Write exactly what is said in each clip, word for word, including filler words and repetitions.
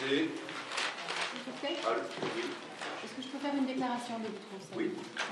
projet. Ah, oui. Est-ce que je peux faire une déclaration de votre conseil? Oui.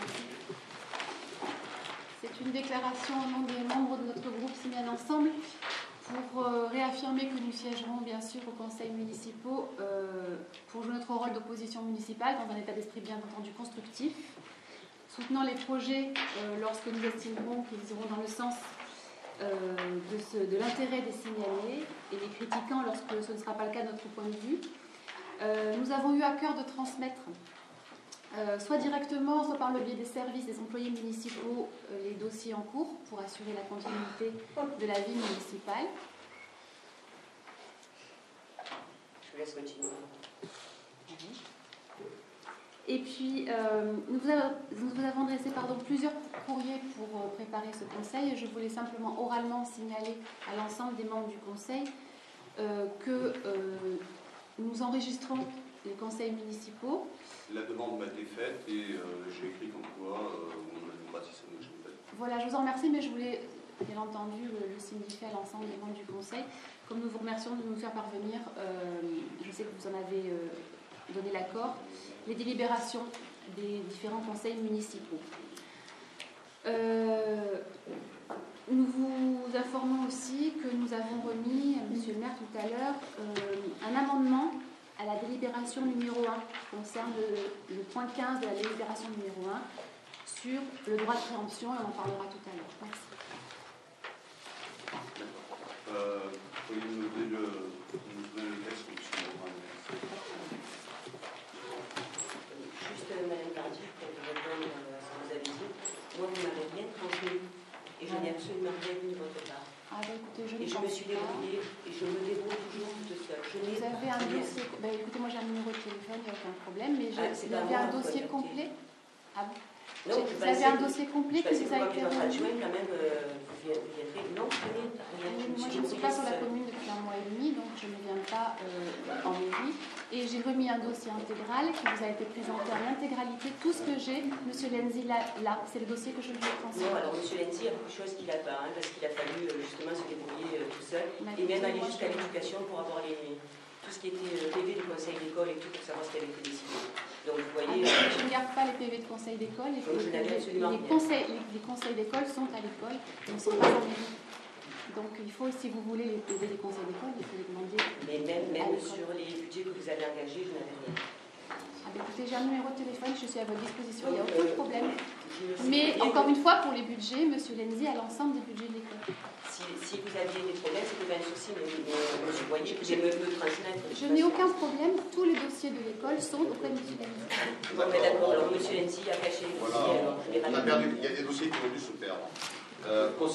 C'est une déclaration au nom des membres de notre groupe Simiane Ensemble pour euh, réaffirmer que nous siégerons bien sûr aux conseils municipaux euh, pour jouer notre rôle d'opposition municipale dans un état d'esprit bien entendu constructif, soutenant les projets euh, lorsque nous estimerons qu'ils iront dans le sens euh, de, ce, de l'intérêt des signalés et les critiquant lorsque ce ne sera pas le cas de notre point de vue. Euh, nous avons eu à cœur de transmettre Euh, soit directement, soit par le biais des services des employés municipaux, euh, les dossiers en cours pour assurer la continuité de la vie municipale. Je vous laisse continuer. Et puis, euh, nous, vous avons, nous vous avons adressé pardon, plusieurs courriers pour euh, préparer ce conseil. Je voulais simplement oralement signaler à l'ensemble des membres du conseil euh, que euh, nous enregistrons les conseils municipaux. La demande m'a été faite et euh, j'ai écrit comme quoi euh, on a démocratie, ça nous fait. Voilà, je vous en remercie, mais je voulais bien entendu le, le signifier à l'ensemble des membres du Conseil. Comme nous vous remercions de nous faire parvenir, euh, je sais que vous en avez euh, donné l'accord, les délibérations des différents conseils municipaux. Euh, nous vous informons aussi que nous avons remis à Monsieur le maire tout à l'heure euh, un amendement à la délibération numéro un, qui concerne le, le point quinze de la délibération numéro un, sur le droit de préemption, et on en parlera tout à l'heure. Merci. Euh, Pourriez nous donner le, nous donner le texte, monsieur le maire? Juste, euh, Madame Cardiff, pour vous répondre à ce que vous avez dit, moi, vous m'avez bien transmis, et je n'ai absolument rien vu de votre part. Ah ben écoutez, je et je me suis débrouillée, et je me débrouille toujours toute seule. Je vous avez un dossier, ben écoutez, moi j'ai un numéro de téléphone, il n'y a aucun problème, mais ah, vous avez un dossier complet. Ah bon? Non, vous avez un dossier complet qui vous a été remis. Quand même, euh, vous viendrez. Non, rien. Moi, je ne suis pas sur la commune depuis un mois et demi, donc je ne viens pas euh, en mairie. Et j'ai remis un dossier intégral qui vous a été présenté en intégralité. Tout ce que j'ai, Monsieur Lenzi, là, là c'est le dossier que je lui ai transmis. Non, alors Monsieur Lenzi, il y a beaucoup de choses qu'il n'a pas, hein, parce qu'il a fallu euh, justement se débrouiller euh, tout seul, et même aller jusqu'à l'éducation pour avoir les, tout ce qui était euh, P V du conseil d'école et tout, pour savoir ce qui avait été décidé. Donc vous voyez. Ah, euh, je ne garde pas les P V de conseil d'école. Les, les, les, conseils, les, les conseils d'école sont à l'école, ils ne sont pas en mairie. Donc il faut, si vous voulez les P V des conseils d'école, il faut les demander. Mais même, même sur les budgets que vous avez engagés, je n'avais rien. Ah ben écoutez, j'ai un numéro de téléphone, je suis à votre disposition, il n'y a aucun problème. Mais encore une fois, pour les budgets, M. Lenzi a l'ensemble des budgets de l'école. Si, si vous aviez des problèmes, c'était pas un souci, mais, mais vous voyez, vous pouvez me, me transmettre. Je n'ai aucun problème, tous les dossiers de l'école sont auprès de M. Lenzi. Bon, mais d'accord, alors M. Lenzi a caché les dossiers. Voilà, on a perdu, il y a des dossiers qui ont dû se perdre. Euh,